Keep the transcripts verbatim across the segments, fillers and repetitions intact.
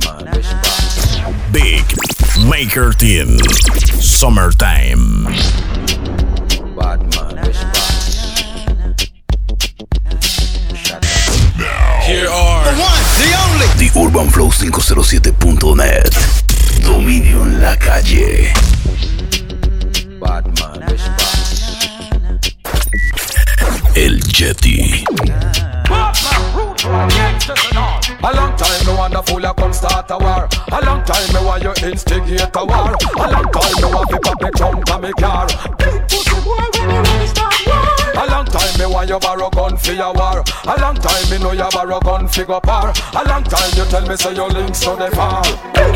Big Maker Team Summertime. Here are the one, the only, The Urban Flow cinco cero siete punto net. Dominio en la calle. El Yeti. A long time me want a fool a come start a war. A long time me want you instigate a war. A long time me want to pop me trunk and me car. Big pussy boy when you ready start war. A long time me want you borrow gun for your war. A long time me know you borrow gun for go par. A long time you tell me say your links to the far. Well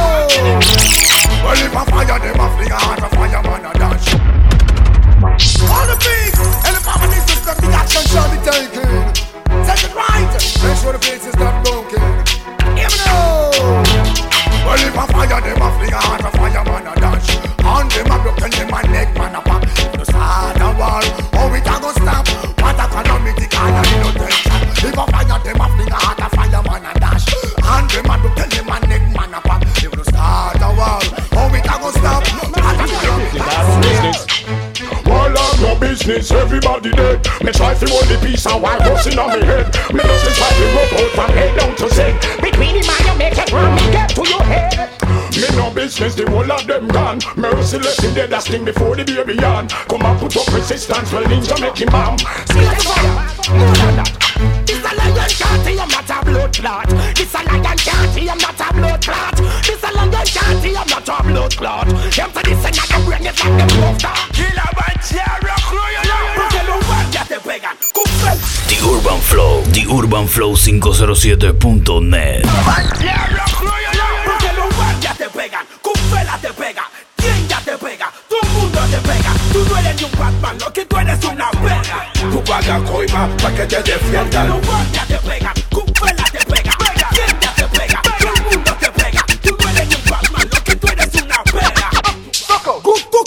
if I fire them a fling a heart a fireman a dash. All the beats and the family system the action shall be taken. Take it right, make sure the place is not broken. Even though, well if I fire them a fling a heart a fireman a dash. On them a broken them a neck man a pop. No start a war, how it a go stop? What economic the kind of no tension. If I fire them a fling a heart a fireman a dash. On them a broken them a neck man a pop. If no start a war, how it a go stop? What economic the kind of well, I'm no business, everybody dead. Me try to hold the peace and while busting on me head. Me just try to rope out from head down to Z. Between the man you make it wrong, me get to your head. Me no business, the whole of them gone. Merciless in dead, that sting before the baby yawn. Come and put up resistance, well ninja make him bomb. See the fire, more than that. This a lion canty, I'm not a blood clot. This a lion canty, I'm not a blood clot. This a lion canty, I'm not a blood clot. Them to this and I can bring it like them love talk. Killer by Tierra, porque lo van ya te pegan. The Urban Flow, The Urban Flow cinco cero siete punto net. Porque lo van ya te pegan. Cufela te pega. Quien ya te pega. Todo el mundo te pega. Tú no eres ni un Batman, lo que tú eres una pega. Tú pagas coima pa' que te defiendan. Lo van ya te pegan. Cufela te pega. Quien ya te pega. Todo el mundo te pega. Tú no eres ni un Batman, lo que tú eres una pega. Soco.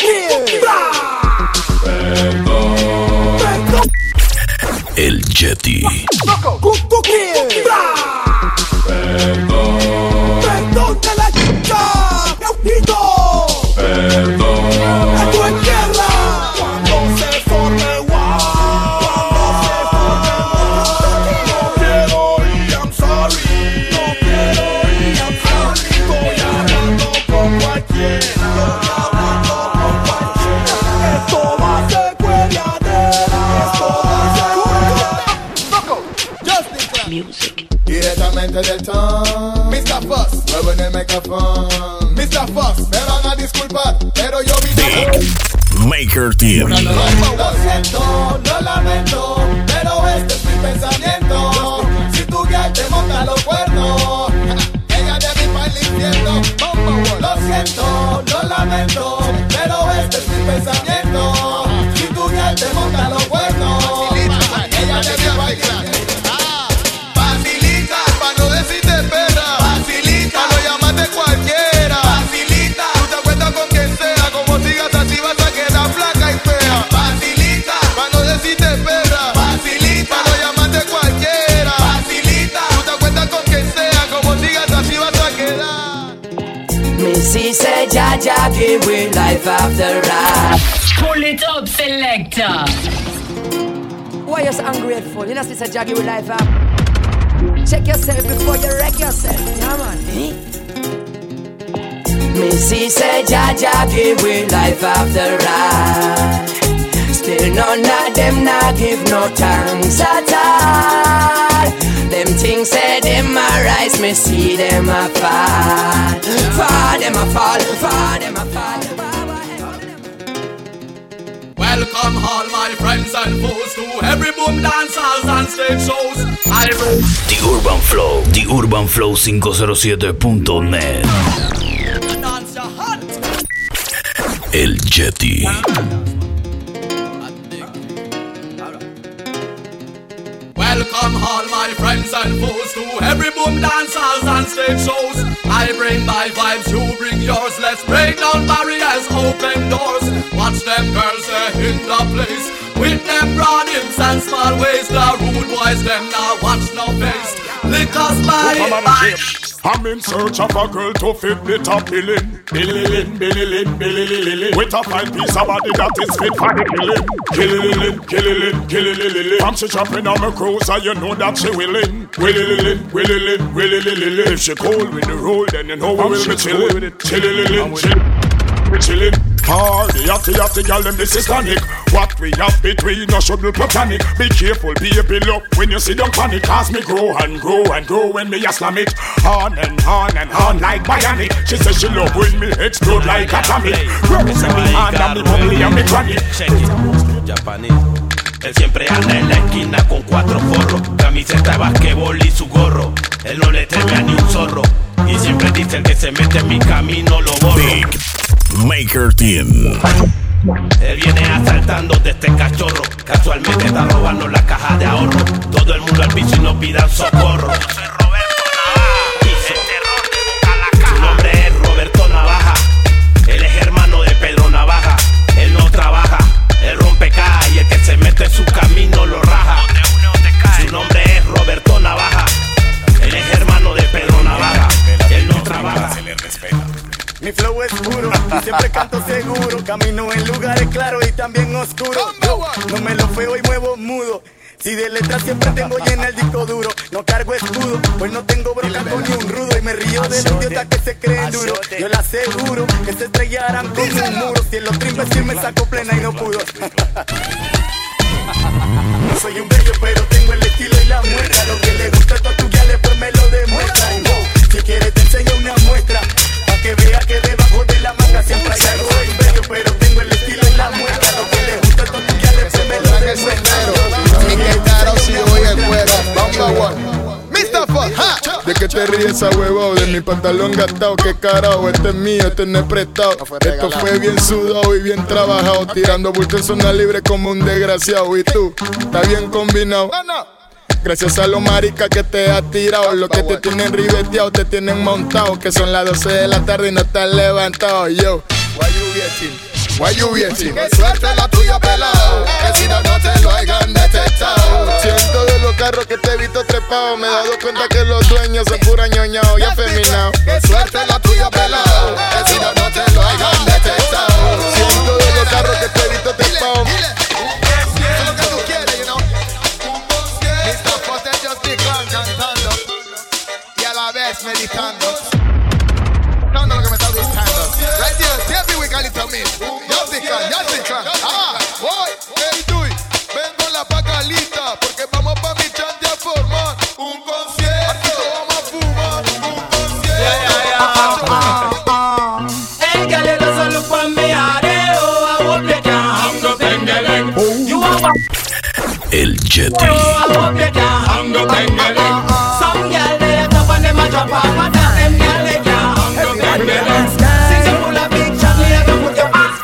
El Yeti. perdón de la chica, Gautito, perdón, esto es guerra, cuando se forme war, cuando se forme war, no quiero ir, I'm sorry, no quiero ir, I'm sorry, estoy hablando con cualquiera, hablando con cualquiera, esto va a ser cuelladera, esto va a ser cuelladera, music. Directamente del town, mister Fox, muevo en el micrófono, mister Fox, me van a disculpar, pero yo vine Big Maker Team. Lo siento, lo lamento, pero este es mi pensamiento. Si tu guía te monta los cuernos, ella debe ir para el infierno. Lo siento, lo lamento, pero este es mi pensamiento. Si tu guía te monta los cuernos, ella debe ir para el infierno. Cualquiera, facilita, tú te acuestas con quien sea, como sigas así vas a quedar flaca y fea. Facilita, cuando decirte perra, facilita, cuando llamas cualquiera, facilita, tú te acuestas con quien sea, como sigas así vas a quedar. Missy said, Jaja, give we life after rap. Pull it up, selector. Why you so ungrateful? You know, she said, Jaja, give we life up. Check yourself before you wreck yourself. Yeah, man. Eh? Missy said, Jaja, give we life after ride. Still none of them not give no thanks at all. Them things say them a rise, me see them a fall. Fall them a fall, fall them a fall. Welcome all my friends and foes to every boom dance halls and stage shows. I will The Urban Flow, The Urban Flow cinco cero siete punto net. dance your heart. El Yeti. Welcome all my friends and foes to every boom dance halls and stage shows. I bring my vibes, you bring yours. Let's break down barriers, open doors. Watch them girls uh, in the place with them broad hips and small waist. The rude boys them now watch no face. Lick us by, by. I'm in search of a girl to fit the top billing. Billilin, billilin, billilililin. With a fine piece of body that is fit for the killing. Killilin, killilin, killilililin. From she jumping on my cruiser, you know that she willing. Willililin, willilin, willilililin. If she cold with the roll, then you know we will be chillin'. Chillilin, chillin', we chillin'. Party, yachty, yachty, girl, them this is tonic. What we have between us should be platonic. Be careful, baby, look when you see them panic. Cause me grow and grow and grow when me a slam it. On and on and on like bionic. She says she love when me explode like atomic. Represent me hand and me bubbly and me chronic. Japanese. Él siempre anda en la esquina con cuatro forros, camiseta de basquetbol y su gorro. Él no le teme a ni un zorro. Y siempre dice el que se mete en mi camino lo borro. Big Maker Team. Él viene asaltando de este cachorro. Casualmente está robando la caja de ahorro. Todo el mundo al piso y no pidan socorro. Yo soy Roberto Navaja, el terror que busca la caja. Su nombre es Roberto Navaja. Él es hermano de Pedro Navaja. Él no trabaja, él rompe caja. Y el que se mete en su camino lo raja. Su nombre es Roberto Navaja. Él es hermano de Pedro Navaja. Él no trabaja. Se le respeta. Mi flow es puro y siempre canto seguro. Camino en lugares claros y también oscuros. Yo no me lo feo y muevo mudo. Si de letras siempre tengo llena el disco duro. No cargo escudo, pues no tengo bronca con ni un rudo. Y me río de los idiotas que se creen duro. Yo le aseguro que se estrellarán con un muro. Si el otro imbécil me sacó plena y no pudo. No soy un bello pero tengo el estilo y la muestra. Lo que le gusta a todas tus gales pues me lo demuestran. Si quieres te enseño una muestra. Que vea que debajo de la manga siempre hay algo. Soy bello pero tengo el estilo y la muestra. Lo que le gusta a todos tus gales se me lo demuestra. Mi que caro si hoy el cuero. Vamos a mister Fuck, ja. ¿De qué te ríes a huevo? De mi pantalón gastado, qué carajo. Este es mío, este no es prestado. Esto fue bien sudado y bien trabajado. Tirando bulto en zona libre como un desgraciado. Y tú, está bien combinado. Gracias a los maricas que te has tirado. Los que te tienen ribeteado, te tienen montado. Que son las doce de la tarde y no estás levantado. Yo, why you waiting? Why you waiting? Que suerte la tuya pelado. Que si no, no te lo hayan detectado. Siento de los carros que te he visto trepado. Me he dado cuenta que los dueños son pura ñoñao y afeminados. Que suerte la tuya pelado. Que si no, no te lo hayan detectado. Siento de los carros que te he visto trepado. Meditando, no, no, lo que me está gustando. Right there, siempre we call it a me. Yo te can, yo te can. Ah, voy, hey, tú, vengo la pacalita, porque vamos pa' mi chante a formar un concierto. Aquí todos vamos a fumar un concierto. Yeah, yeah, yeah. Hey, girl, you don't look for me, I hope you can hang up in the leg. You are El Yeti. I hope you can hang up in the leg. Some girl they up and them a drop off and that them girl they can't hang up in the leg. Since you pull a big shot, me have to put your hands.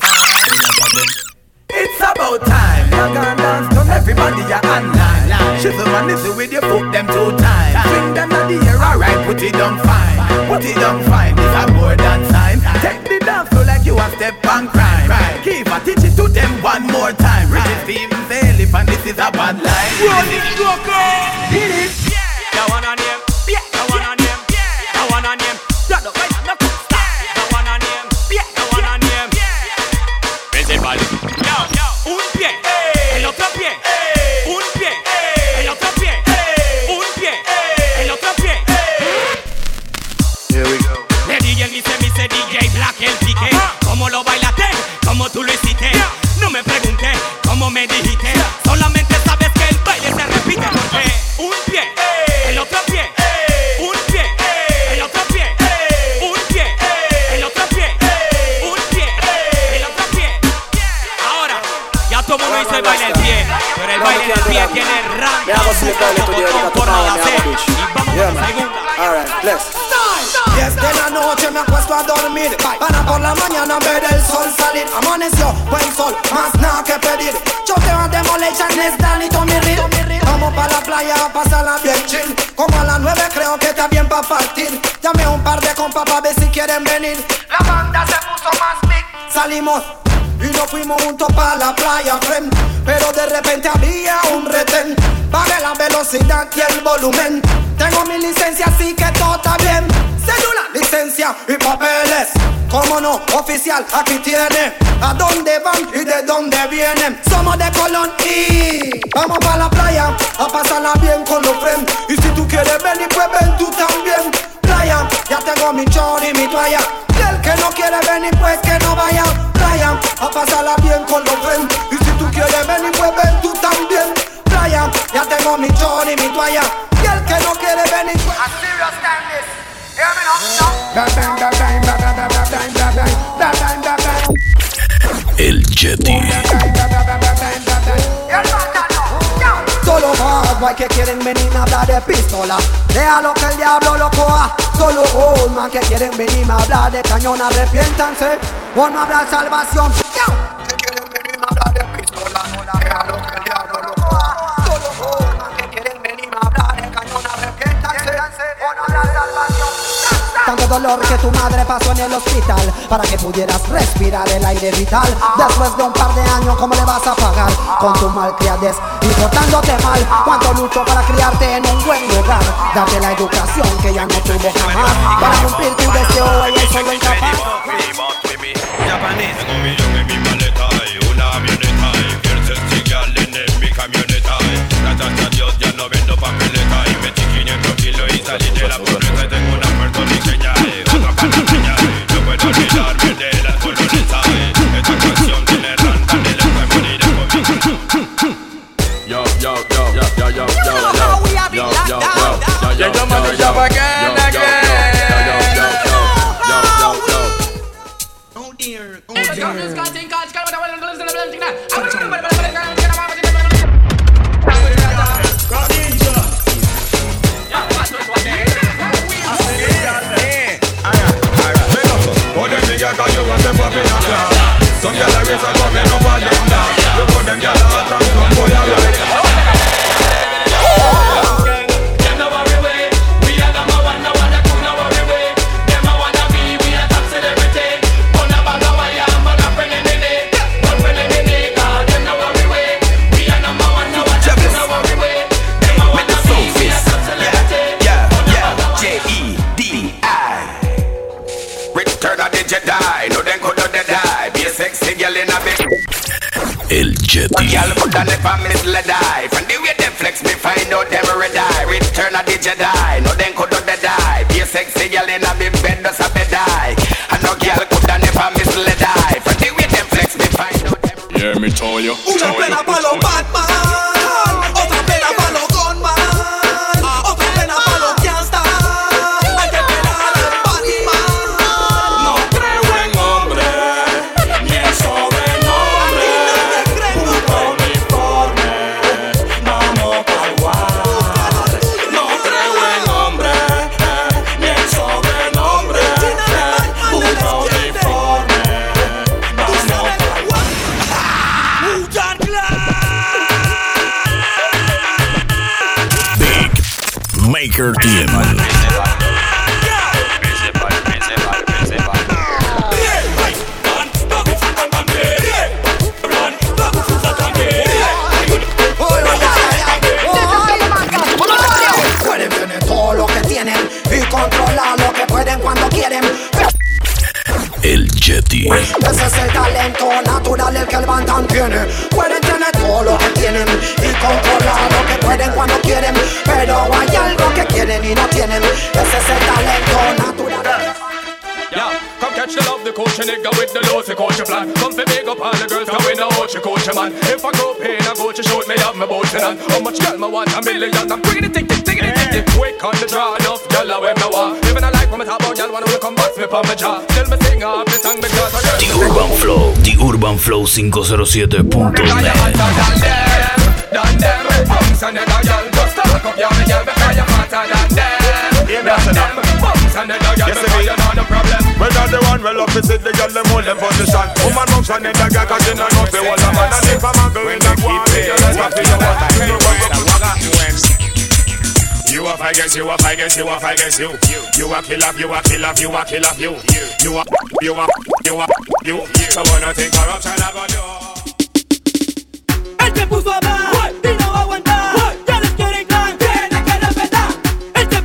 It's about time. You can dance to everybody you online. Shizzle and nizzle with your foot them two times. Swing them at the air, alright, put it down fine. Put it down fine, it's a more than sign. Take the dance floor like you a step on crime. Keep a teach it to them one more time. Richard Stevens, Elephant, this is a bad line. Run it, sucker! Hit it! That one on him, yeah, that one on him, that one on him. That the right, no stop. That one on him, yeah, that one on him. Principal. Yo, yo, un pie, el otro pie, un pie, el otro pie, un pie, el otro pie. Here we go. Le D J dice, mi D J Black el pique. ¿Cómo lo bailaste? ¿Cómo tú lo hiciste? No me pregunté cómo me dijiste. Solamente sabes que el baile se repite porque un pie, el otro pie, un pie, el otro pie, un pie, el otro pie, un pie, el otro pie. Ahora, ya todo el mundo dice el baile del pie, pero el baile del pie tiene rango por nada hacer. Y vamos a la segunda. Alright, let's. Desde la noche me acuesto a dormir para por la mañana ver el sol salir. Amaneció buen sol, más nada que pedir. Choteo a Demolition, es Danny, Tommy Reed. Vamos pa' la playa a pasarla bien chill. Como a las nueve creo que está bien pa' partir. Llamé a un par de compas pa' ver si quieren venir. La banda se puso más big. Salimos y nos fuimos juntos pa' la playa, friend. Pero de repente había un retén. Bajé la velocidad y el volumen. Tengo mi licencia, así que todo está bien. Cédula, licencia y papeles. Cómo no, oficial, aquí tiene. ¿A dónde van y de dónde vienen? Somos de Colón y vamos para la playa a pasarla bien con los friends. Y si tú quieres venir, pues ven tú también. Playa, ya tengo mi chor y mi toalla. Y el que no quiere venir, pues que no vaya. Playa, a pasarla bien con los friends. Y si tú quieres venir, pues ven tú también. Playa, ya tengo mi chor y mi toalla. Y el que no quiere venir, pues... A serious time this. Hear me now? El Yeti. Solo más guay que quieren venir a hablar de pistola. Déjalo que el diablo lo coja. Solo old man que quieren venir a hablar de cañón. Arrepiéntanse o no habrá salvación. Que quieren venir a hablar de pistola. Déjalo que el diablo lo coja. Solo old man que quieren venir a hablar de cañón. Arrepiéntanse o no habrá salvación. Tanto dolor que tu madre pasó en el hospital para que pudieras respirar el aire vital. Después de un par de años, ¿cómo le vas a pagar con tu malcriadez y portándote mal? Cuánto lucho para criarte en un buen lugar, darte la educación que ya no tuvo jamás. Para cumplir tu deseo, ella es solo incapaz. Tengo un millón en mi maleta y una avioneta y fiel sencillal en mi camioneta. Gracias a Dios ya no vendo papeleta y metí quinientos kilos y salí de la pobreza y tengo una puertorriqueña y otra panameña. No puedo olvidarme de la colonesa. Esta canción tiene ranta de la memoria de conmigo. Yo, yo, yo, yo, yo, yo, yo, yo, yo, yo, yo, yo, yo, mother shop again, again. Oh dear, oh dear. Some gyal a race a coming up and down down. Look how them gyal a attack some boy a ride. Them no worry way, we a them a one no one that could no worry way. Them a wanna be we a top celebrity. Burn a bag of wire and burn a friend in the day. Burn friend in the day, 'cause them no worry way. We a them a one no one that could no worry way. Them a wanna be we a top celebrity. Yeah, yeah, J E D I. Return of the Jedi, no them could not die. Be a sexy girl in a bed. El Yeti. Girl could not never mislead die. From the way them flex me find out them red die. Return of the Jedi, no them could not die. Be a sexy girl in a big bed does a bed die. And no girl could not never mislead die. From the way them flex me find out them. Yeah, me tell you. Una pena pa' los Batman, otra pena pa' los Gunman, otra pena pa' los gangsta. Hay que pegar al Batman. No creo en hombre, ni en sobrenombre. Busca uniforme, vamos pa'l guar. No creo en hombre, ni en sobrenombre. Busca uniforme, vamos pa'l guar. Big Maker Team. Pueden tener todo lo que tienen y controlar lo que pueden cuando quieren. El Yeti. Ese es el talento natural el que el Bantam tiene. Pueden tener todo lo que tienen y controlar lo que pueden cuando quieren, pero hay algo que quieren y no tienen. Ese es el talento natural. Yeah, come catch the love, the coach and nigga with the lows, the coach plan. Come for big up all the girls, come in the watch, the coach man. If I go pain, I go to shoot me up my boat and how much girl me want, a million. I'm bringing it, tick, tick, tick, tick, tick, tick. Quick on the draw, enough girl I wear me want. Even I like when me talk about girl, wanna come back, slip on my jaw. Still me sing off the song because I girl. The Urban Flow, The Urban Flow cinco cero siete punto net. Done them, bumps and then a girl just talk up your girl because you're hotter than them. Done them, bumps and then a girl because you're not a problem. Well, that's the one well up to sit the girl, them hold them position. Woman bumps and then the girl, cause you know not the one a man. And if a man go in the war, you just have to know what I mean. You a I guess you a I guess you a I guess you. You a kill off, you a kill off, you a kill off you. You a, you a, you a, you. So wanna think corruption I go do. El que puso a más y no va a aguantar. Ya les quieren clan, tiene que respetar. El que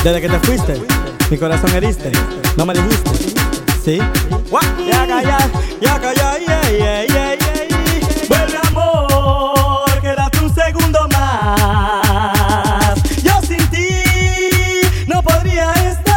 Desde que te fuiste, mi corazón heriste. No me dijiste, ¿sí? Ya callar, ya callar, yeah, yeah, yeah, yeah. Vuelve amor, quédate un segundo más. Yo sin ti no podría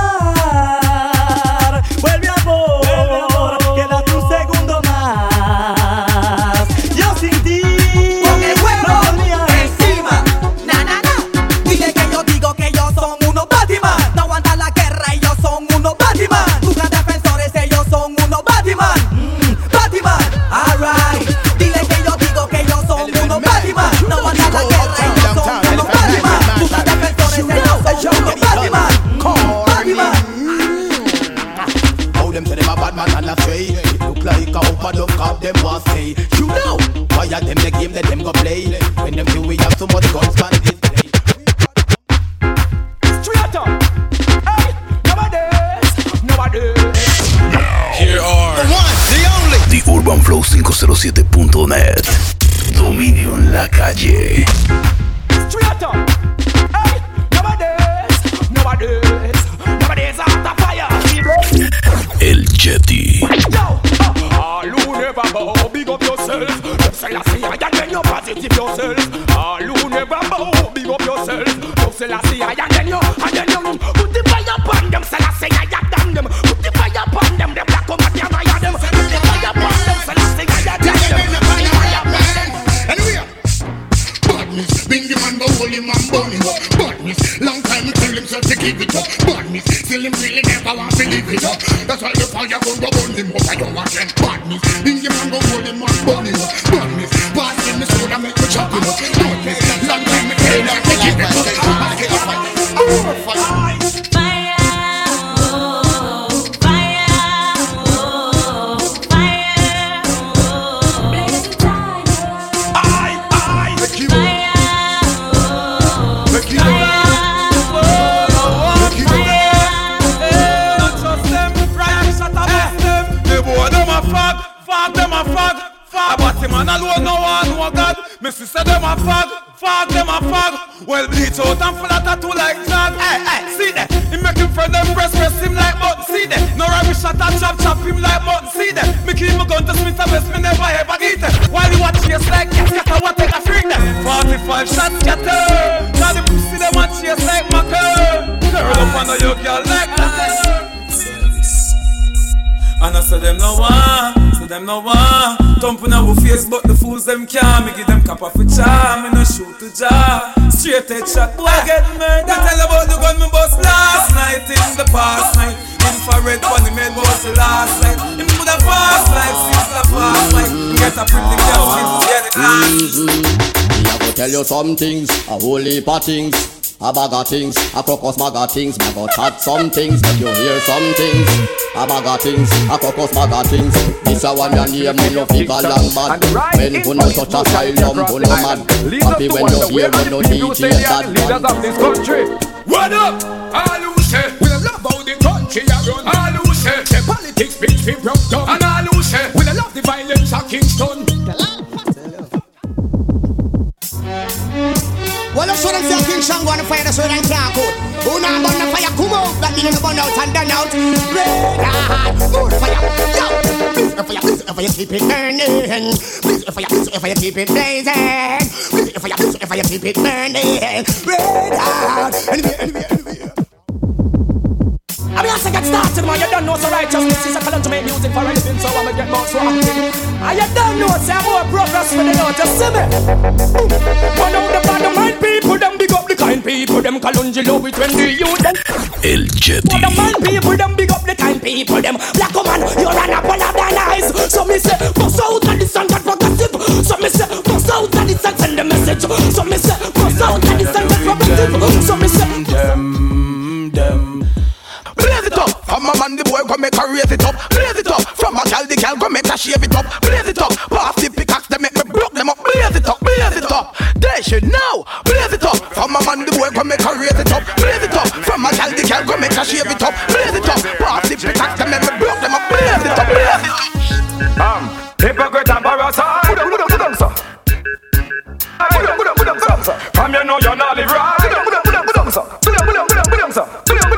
estar. Vuelve amor, quédate un segundo más. Yo sin ti con el huevo no podría encima. Na, na, na. Dile que yo digo que ellos son unos Batman. No aguantan la guerra, ellos son unos Batman. Tus grandes defensores, ellos son unos Batman. Mm, Batman, alright. Dile que yo digo que ellos son unos Batman. No aguantan la guerra, ellos son unos Batman. Tus grandes defensores, ellos son unos Batman. Batman. How them say them a bad man and a stray. It look like a open up cause them want say. You know why are them the game that them go play. When them feel we have so much guns man display. Straight up. Hey, nowadays, nowadays. Here are the one, the only The Urban Flow cinco cero siete punto net. Dominio en la calle. Straight up. Hey, nowadays, nowadays, nowadays after fire. El Yeti. Yo, uh, all who never bow, big up yourself. Don't say I see I and then you positive yourself. All who never bow, big up yourself. Don't say I see I and then you, and then you put the fire upon them. Say I say I damn them. Put the fire upon them. Them black come and damn I them. Put the fire upon them. Say I say I damn them. Put the fire upon them. Anyway, badness, bingy man go hold him and burn him up. Badness, long time we tell himself to give it up. Badness, still him really never want to leave it up. That's why the fire go go burn him up. I don't want them. Badness, bingy man go hold him and burn him up. Badness, pass him the soda make me chop him up. Badness, long time we tell him to give it up. I get up, more fire. Man alone no one know God. Me sister them a fag, fag them a fag. Well bleach out and full of tattoo like jog. Hey, hey, see that? He make him friend them press press him like button. See that? No rubbish shot and chop chop him like button. See that? Me keep my gun to Smith and West, me never ever get it. While you watch chase like cat, cat what take a freak them. Forty-five shots scatter. Now the pussy them a chase like maca. Curl up under your girl like that. And I say them no one, say them no one. Thumping our face but the fools them can't. Me give them cap off a charm, me no shoot to jar. Straight head shot, boy get murdered. They tell about the gun me bust last night in the past night. Infrared one he made was the last night. Him put a fast life since the past night. Get a pretty girl since get the glass. Me I go tell you some things, a whole heap of things. A bag of things, a crocus bag of things. Me go chat some things, make you hear some things. A bag of things, a crocus bag of things. This a one your name, me no figure long bad. When who no touch a asylum, who no mad. Happy when you hear, when no D J that leaders of this country. What up? All who say we love how the country a run. All who say the politics bitch we broke down. And all who say we love the violence of Kingston. Well, let's show them say King Shango on the fire, that's where they can't go. Who not burn the fire, come out. That means burn out and done out. Red more fire, yo. Please, if fire, please, if fire, keep it burning. Please, if fire, please, if fire, keep it blazing. Please, if fire, please, if fire, keep it burning. Red hot, anyway, anyway, anyway. I mean, I say get started, man. You don't know so righteousness is a column to make music for anything, so I'ma get more so active. And you don't know, say I'm more progress for the Lord, just see me. But now the bottom mind people, them big up the kind people, them Kalunji love it when the youth them. El Yeti. But the man people, them big up the kind people, them black woman, you're an apple of their eyes. So me say, bust out of the sun, that progressive. So me say, bust out of the sun, send the message. So me say, bust out of the sun, that progressive. So me say, them, them. Blaze it up, from a man the boy come make her raise it up. Blaze it up, from a gal the gal come make her shave it up. Blaze it up, pass the pickaxe they make me broke them up. Blaze it up, blaze it up, they should know. Blaze it up, from a man the boy come make her raise it up. Blaze it up, from a gal the gal come make her shave it up. Blaze it up, pass the pickaxe they make me broke them up. Blaze it up, blaze it up. Um, hypocrite and parasite. Put up, put up, put up, sir. Put up, put up, put up, sir. From you know you're not live right. Put up, put up, put up, put up, sir. Put up, put up, put up, put up, sir. Put up.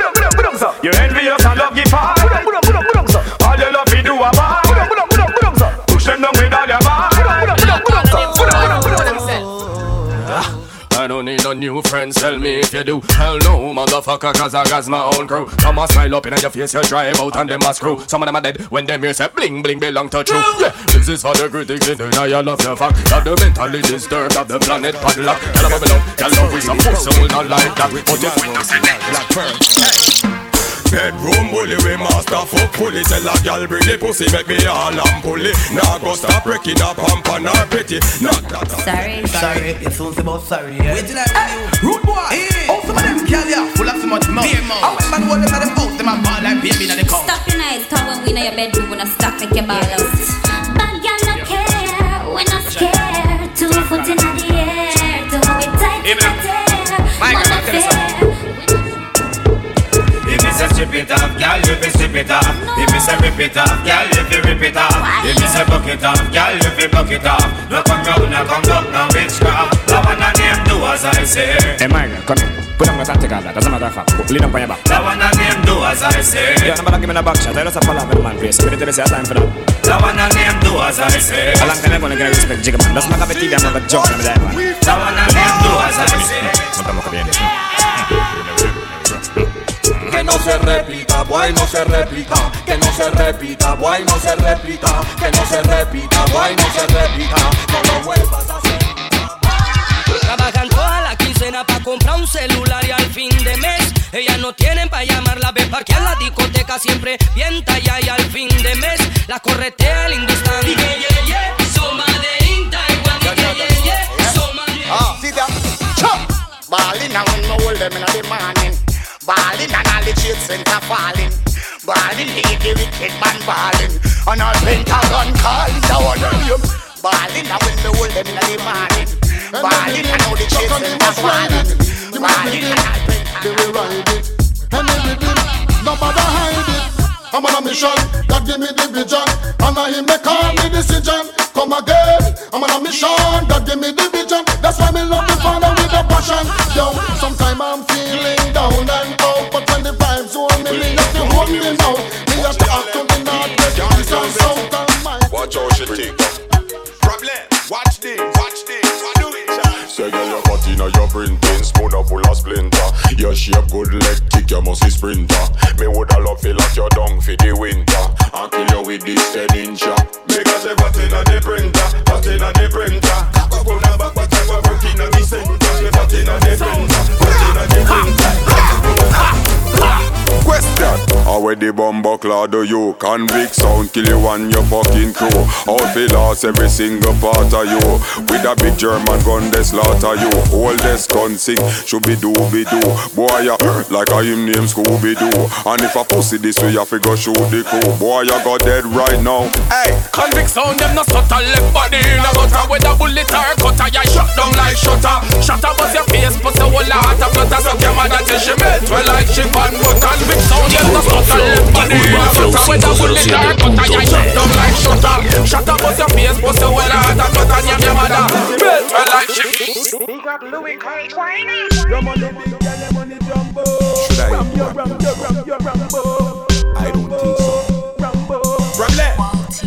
new friends, tell me if you do. Hell no, motherfucker, cause I got my own crew. Come on, smile up in your face, you drive out and them a screw. Some of them are dead when them here say bling bling belong to true. Yeah, this is for the critics, you know you love your fuck. Have the mentally disturbed of the planet padlock. Tell them below, tell them we some pussy will not like that. But if we not say that, black pearl. Bedroom bully, we master fuck fully. Tell a gal bring the pussy, make me all and pulley. Now go stop breaking up pump and her pretty. Not that. Sorry, sorry, it's all about sorry. Yeah. Wait till I hey, rude boy. Hey. Oh, some of them gal ya full of so much mouth. How when man hold them at them out, them a ball like baby in the cow. Stop your night, cause when we in your bedroom, we not stop make your ball out. Bad gal no care, we not scared. Two foot in the air, do it tight in the tear. My God, tell us something. If me say strip it off, girl, you fi strip it off. If me say rip it off, girl, you fi rip it off. If me say buck it off, girl, you fi buck it off. No come round, no come up, no witchcraft. That one a name do as I say. Hey Margaret, come here. Put on the take all that, doesn't matter if I lean up on your back. That one a name do as I say. Yeah, nobody give me a back shot, I just a follow up man, please. So we need to say a time for that. That one a name do as I say. A long time I'm gonna get respect Jigga man. That's not a T V, I'm not a joke, I'm that man. That one a name do as I say. Que no se repita, boy, no se repita. Que no se repita, boy, no se repita. Que no se repita, boy, no se repita. No lo vuelvas a hacer. Trabajan toda la quincena pa' comprar un celular y al fin de mes ellas no tienen pa' llamarla, ve parquear la discoteca siempre bien talla y al fin de mes la corretea el Hindustán. Y que yeah, yeah, soma de Inta igual y que yeah, yeah, soma de... Ah, see that? Chop! Ballin' and when me hold them in the morning. Ballin' and all the trade center falling. Ballin' hate the wicked man ballin'. And all Pentagon calling down on them. Ballin' and when me hold them in the morning. Ballin' and all the trade center falling. Ballin' and all Pentagon ride it. And everything, nobody hide it. I'm on a mission, God give me the vision. And I him make all the decision. Come again, I'm on a mission, God give me the vision. That's why me love the Father with a passion. Yo, sometimes I'm feeling down and out, but when the vibes hold me, me have to hold me now. Me have to act to the north, west, east and south and mind. Watch out, she think. Problem, watch this, watch this, what do it, child? Say girl, your body now your printing, spoon full of splinter. Your shape good leg kick, you must be sprinter. Me woulda love feel like you're down for the winter. And kill you with this ten incher. Because you got in on the printer, got in on the printer. Back on the back, but you were working on the center. You got in on the printer, got in on the printer. Question: how where the bumbo claw do you? Convict sound kill you and your fucking crew. Out fi lost every single part of you. With a big German gun they slaughter you. All this gun sing should be do be do. Boy ya hurt like a him name Scooby Doo. And if a pussy this way you fi go shoot the crew. Boy you got dead right now. Hey, convict sound them no subtle left body in a gutter. With a bullet or cutter you shut down like shutter. Shutter bust your face put the whole heart of flutter. Suck your mother till she melt well like she pan butter. Sound them no subtle left body in a gutter. With a bullet or cutter you shut down like shutter. Shutter bust your face put the whole heart of flutter. And your mother melt well like she. Big up Louis Carl Twine. Your money big, girl, your money jumbo. Ram, your ram, your ram, your Rambo. I don't think so. Rambo. Problem.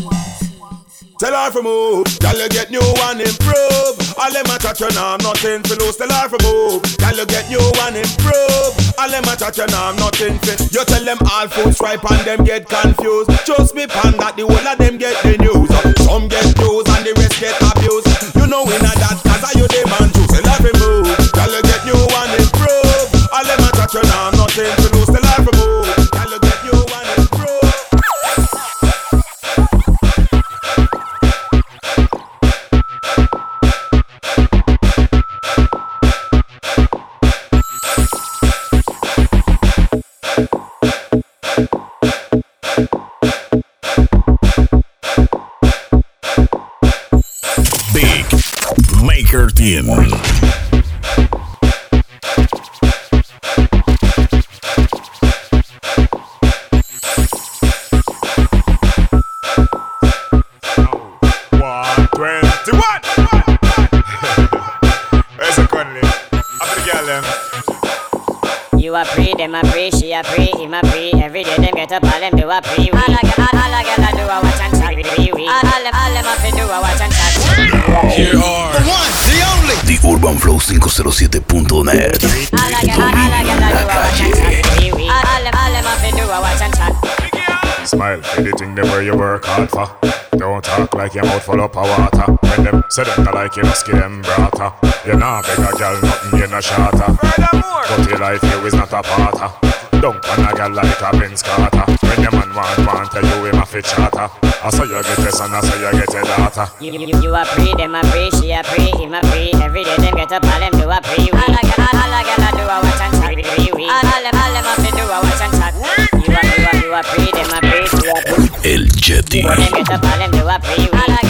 Tell her for move, girl you get new and improve. All them a chat you now, nothing for lose. Tell her for move, girl you get new and improve. All them a chat you now, nothing for. You tell them all phone swipe and them get confused. Trust me pan that the whole of them get the news. Some get news and the rest get abused. You know we not that cause I you the man too. Tell her for move, girl you get new and improve. All them a chat you now, nothing for lose. Tell her for move, girl you get new and improve. Maker Team. You a pre, them a pre, she a pre, him a pre. Every day them get up, all them do a pre. All a girl, all a girl a do a watch and chat. All them, all them a fi do a watch and chat. Here are the one, the only, the urban flow cinco cero siete punto net. Smile, anything the way you work hard for. Don't talk like your mouth full up of water. When them say them not like you, must give them brata. You nah beg a girl, nothing you no shatter. But your life you is not a parter. Don't pan a girl like a Benz Carter. When your man want, want tell you him a fit charter. I saw you get this and I saw you get a daughter. You, you, you a pre, them a pre, she a pre, him a pre. Every day them get up, all them do a pre. All a girl, all a girl a do a watch and chat. All them, all them a fi do a watch and chat. You a, you a, you a pre, them a pre, she a pre. El Jetty. Them get up, all them do a pre. All a